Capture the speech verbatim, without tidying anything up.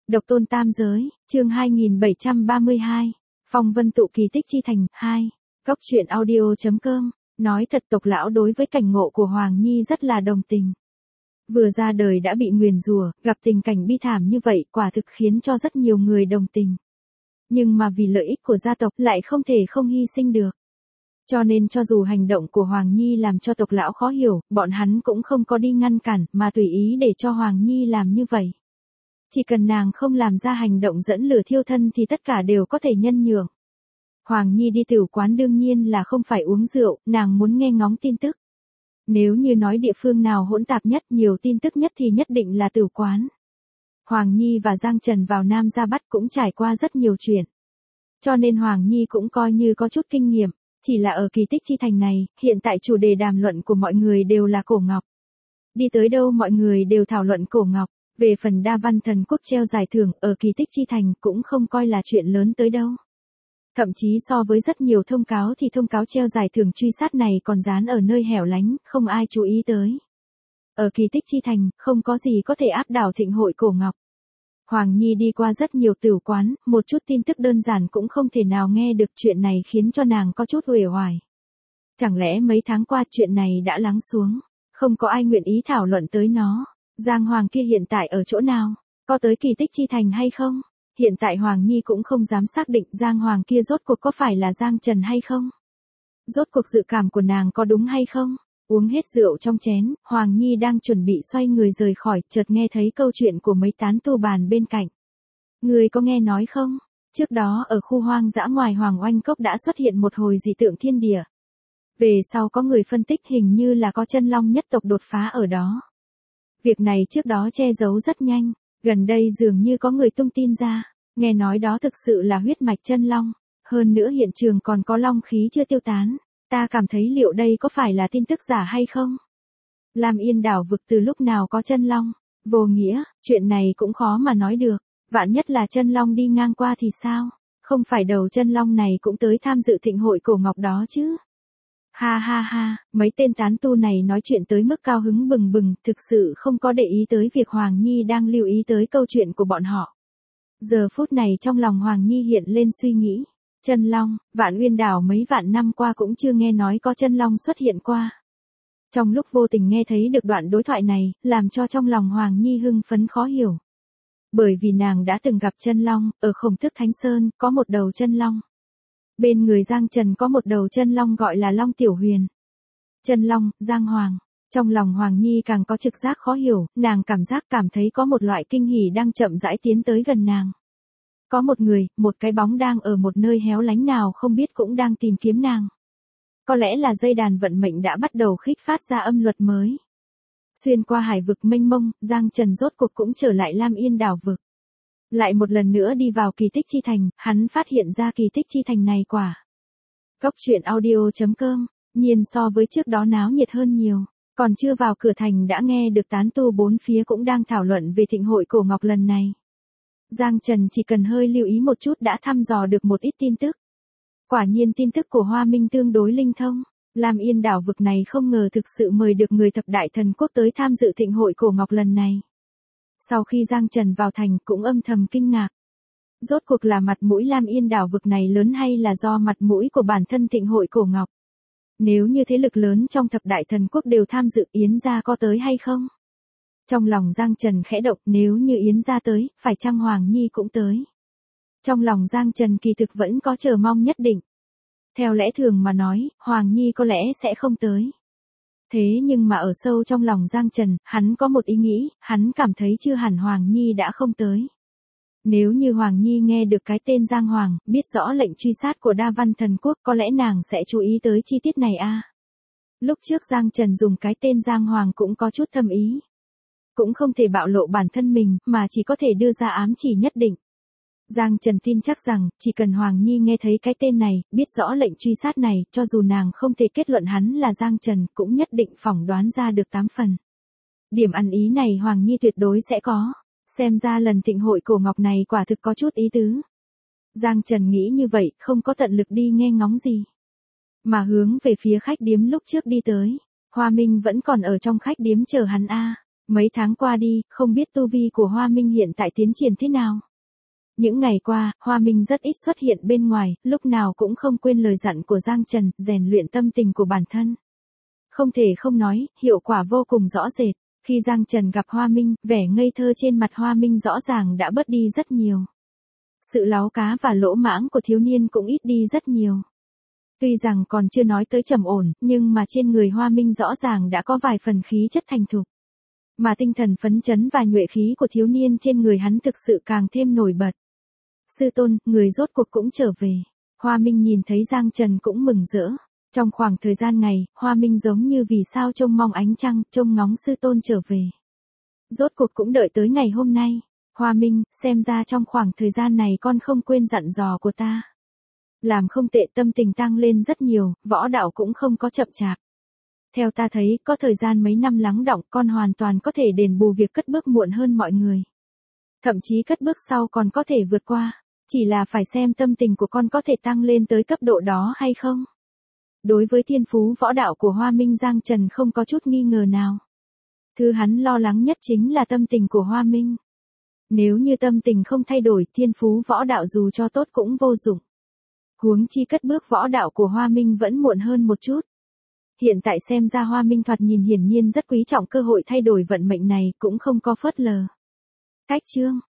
Độc tôn tam giới, chương hai nghìn bảy trăm ba mươi hai. Phong vân tụ kỳ tích chi thành, hai. Góc truyện audio.com. Nói thật tộc lão đối với cảnh ngộ của Hoàng Nhi rất là đồng tình. Vừa ra đời đã bị nguyền rủa, gặp tình cảnh bi thảm như vậy quả thực khiến cho rất nhiều người đồng tình. Nhưng mà vì lợi ích của gia tộc lại không thể không hy sinh được. Cho nên cho dù hành động của Hoàng Nhi làm cho tộc lão khó hiểu, bọn hắn cũng không có đi ngăn cản mà tùy ý để cho Hoàng Nhi làm như vậy. Chỉ cần nàng không làm ra hành động dẫn lửa thiêu thân thì tất cả đều có thể nhân nhượng. Hoàng Nhi đi tửu quán đương nhiên là không phải uống rượu, nàng muốn nghe ngóng tin tức. Nếu như nói địa phương nào hỗn tạp nhất, nhiều tin tức nhất thì nhất định là tửu quán. Hoàng Nhi và Giang Trần vào Nam ra bắt cũng trải qua rất nhiều chuyện. Cho nên Hoàng Nhi cũng coi như có chút kinh nghiệm, chỉ là ở kỳ tích chi thành này, hiện tại chủ đề đàm luận của mọi người đều là cổ ngọc. Đi tới đâu mọi người đều thảo luận cổ ngọc. Về phần đa văn thần quốc treo giải thưởng ở kỳ tích chi thành cũng không coi là chuyện lớn tới đâu. Thậm chí so với rất nhiều thông cáo thì thông cáo treo giải thưởng truy sát này còn dán ở nơi hẻo lánh, không ai chú ý tới. Ở kỳ tích chi thành, không có gì có thể áp đảo thịnh hội cổ ngọc. Hoàng Nhi đi qua rất nhiều tửu quán, một chút tin tức đơn giản cũng không thể nào nghe được, chuyện này khiến cho nàng có chút uể oải. Chẳng lẽ mấy tháng qua chuyện này đã lắng xuống, không có ai nguyện ý thảo luận tới nó. Giang Hoàng kia hiện tại ở chỗ nào? Có tới kỳ tích chi thành hay không? Hiện tại Hoàng Nhi cũng không dám xác định Giang Hoàng kia rốt cuộc có phải là Giang Trần hay không? Rốt cuộc dự cảm của nàng có đúng hay không? Uống hết rượu trong chén, Hoàng Nhi đang chuẩn bị xoay người rời khỏi, chợt nghe thấy câu chuyện của mấy tán tu bàn bên cạnh. Người có nghe nói không? Trước đó ở khu hoang dã ngoài Hoàng Oanh Cốc đã xuất hiện một hồi dị tượng thiên địa. Về sau có người phân tích hình như là có chân long nhất tộc đột phá ở đó. Việc này trước đó che giấu rất nhanh, gần đây dường như có người tung tin ra, nghe nói đó thực sự là huyết mạch chân long, hơn nữa hiện trường còn có long khí chưa tiêu tán, ta cảm thấy liệu đây có phải là tin tức giả hay không? Lam Yên đảo vực từ lúc nào có chân long? Vô nghĩa, chuyện này cũng khó mà nói được, vạn nhất là chân long đi ngang qua thì sao? Không phải đầu chân long này cũng tới tham dự thịnh hội cổ ngọc đó chứ? Ha ha ha, mấy tên tán tu này nói chuyện tới mức cao hứng bừng bừng, thực sự không có để ý tới việc Hoàng Nhi đang lưu ý tới câu chuyện của bọn họ. Giờ phút này trong lòng Hoàng Nhi hiện lên suy nghĩ, chân long, Vạn Uyên đảo mấy vạn năm qua cũng chưa nghe nói có chân long xuất hiện qua. Trong lúc vô tình nghe thấy được đoạn đối thoại này, làm cho trong lòng Hoàng Nhi hưng phấn khó hiểu. Bởi vì nàng đã từng gặp chân long, ở Khổng Tước Thánh Sơn, có một đầu chân long. Bên người Giang Trần có một đầu chân long gọi là Long Tiểu Huyền. Chân long, Giang Hoàng. Trong lòng Hoàng Nhi càng có trực giác khó hiểu, nàng cảm giác cảm thấy có một loại kinh hỉ đang chậm rãi tiến tới gần nàng. Có một người, một cái bóng đang ở một nơi héo lánh nào không biết cũng đang tìm kiếm nàng. Có lẽ là dây đàn vận mệnh đã bắt đầu khích phát ra âm luật mới. Xuyên qua hải vực mênh mông, Giang Trần rốt cuộc cũng trở lại Lam Yên đảo vực. Lại một lần nữa đi vào kỳ tích chi thành, hắn phát hiện ra kỳ tích chi thành này quả. Góc truyện audio.com, nhiên so với trước đó náo nhiệt hơn nhiều, còn chưa vào cửa thành đã nghe được tán tu bốn phía cũng đang thảo luận về thịnh hội cổ ngọc lần này. Giang Trần chỉ cần hơi lưu ý một chút đã thăm dò được một ít tin tức. Quả nhiên tin tức của Hoa Minh tương đối linh thông, Lam Yên đảo vực này không ngờ thực sự mời được người thập đại thần quốc tới tham dự thịnh hội cổ ngọc lần này. Sau khi Giang Trần vào thành cũng âm thầm kinh ngạc. Rốt cuộc là mặt mũi Lam Yên đảo vực này lớn hay là do mặt mũi của bản thân thịnh hội cổ ngọc? Nếu như thế lực lớn trong thập đại thần quốc đều tham dự, Yến gia có tới hay không? Trong lòng Giang Trần khẽ động, nếu như Yến gia tới, phải chăng Hoàng Nhi cũng tới? Trong lòng Giang Trần kỳ thực vẫn có chờ mong nhất định. Theo lẽ thường mà nói, Hoàng Nhi có lẽ sẽ không tới. Thế nhưng mà ở sâu trong lòng Giang Trần, hắn có một ý nghĩ, hắn cảm thấy chưa hẳn Hoàng Nhi đã không tới. Nếu như Hoàng Nhi nghe được cái tên Giang Hoàng, biết rõ lệnh truy sát của đa văn thần quốc, có lẽ nàng sẽ chú ý tới chi tiết này a. Lúc trước Giang Trần dùng cái tên Giang Hoàng cũng có chút thâm ý. Cũng không thể bạo lộ bản thân mình, mà chỉ có thể đưa ra ám chỉ nhất định. Giang Trần tin chắc rằng, chỉ cần Hoàng Nhi nghe thấy cái tên này, biết rõ lệnh truy sát này, cho dù nàng không thể kết luận hắn là Giang Trần, cũng nhất định phỏng đoán ra được tám phần. Điểm ăn ý này Hoàng Nhi tuyệt đối sẽ có. Xem ra lần thịnh hội cổ ngọc này quả thực có chút ý tứ. Giang Trần nghĩ như vậy, không có tận lực đi nghe ngóng gì. Mà hướng về phía khách điếm lúc trước đi tới. Hoa Minh vẫn còn ở trong khách điếm chờ hắn a. Mấy tháng qua đi, không biết tu vi của Hoa Minh hiện tại tiến triển thế nào. Những ngày qua, Hoa Minh rất ít xuất hiện bên ngoài, lúc nào cũng không quên lời dặn của Giang Trần, rèn luyện tâm tình của bản thân. Không thể không nói, hiệu quả vô cùng rõ rệt. Khi Giang Trần gặp Hoa Minh, vẻ ngây thơ trên mặt Hoa Minh rõ ràng đã bớt đi rất nhiều. Sự láo cá và lỗ mãng của thiếu niên cũng ít đi rất nhiều. Tuy rằng còn chưa nói tới trầm ổn, nhưng mà trên người Hoa Minh rõ ràng đã có vài phần khí chất thành thục. Mà tinh thần phấn chấn và nhuệ khí của thiếu niên trên người hắn thực sự càng thêm nổi bật. Sư tôn, người rốt cuộc cũng trở về. Hoa Minh nhìn thấy Giang Trần cũng mừng rỡ. Trong khoảng thời gian ngày, Hoa Minh giống như vì sao trông mong ánh trăng, trông ngóng sư tôn trở về. Rốt cuộc cũng đợi tới ngày hôm nay. Hoa Minh, xem ra trong khoảng thời gian này con không quên dặn dò của ta. Làm không tệ, tâm tình tăng lên rất nhiều, võ đạo cũng không có chậm chạp. Theo ta thấy, có thời gian mấy năm lắng đọng, con hoàn toàn có thể đền bù việc cất bước muộn hơn mọi người. Thậm chí cất bước sau còn có thể vượt qua, chỉ là phải xem tâm tình của con có thể tăng lên tới cấp độ đó hay không. Đối với thiên phú võ đạo của Hoa Minh, Giang Trần không có chút nghi ngờ nào. Thứ hắn lo lắng nhất chính là tâm tình của Hoa Minh. Nếu như tâm tình không thay đổi, thiên phú võ đạo dù cho tốt cũng vô dụng. Huống chi cất bước võ đạo của Hoa Minh vẫn muộn hơn một chút. Hiện tại xem ra Hoa Minh thoạt nhìn hiển nhiên rất quý trọng cơ hội thay đổi vận mệnh này, cũng không có phớt lờ. Cách chương